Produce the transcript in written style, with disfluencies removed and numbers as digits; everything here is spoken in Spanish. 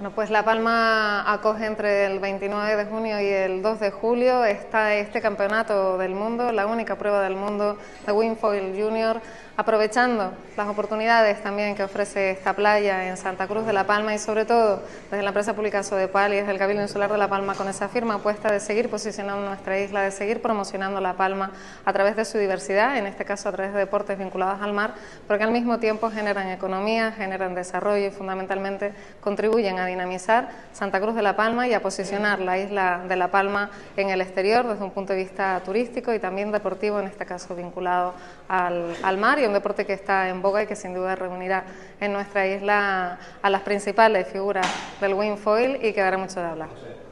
Bueno, pues La Palma acoge entre el 29 de junio y el 2 de julio este campeonato del mundo, la única prueba del mundo de Wingfoil Junior, aprovechando las oportunidades también que ofrece esta playa en Santa Cruz de La Palma y sobre todo desde la empresa pública Sodepal y desde el Cabildo Insular de La Palma con esa firme apuesta de seguir posicionando nuestra isla, de seguir promocionando La Palma a través de su diversidad, en este caso a través de deportes vinculados al mar, pero que al mismo tiempo generan economía, generan desarrollo y fundamentalmente contribuyen a dinamizar Santa Cruz de La Palma y a posicionar la isla de La Palma en el exterior desde un punto de vista turístico y también deportivo, en este caso vinculado al mar, y un deporte que está en boga y que sin duda reunirá en nuestra isla a las principales figuras del wingfoil y que dará mucho de hablar.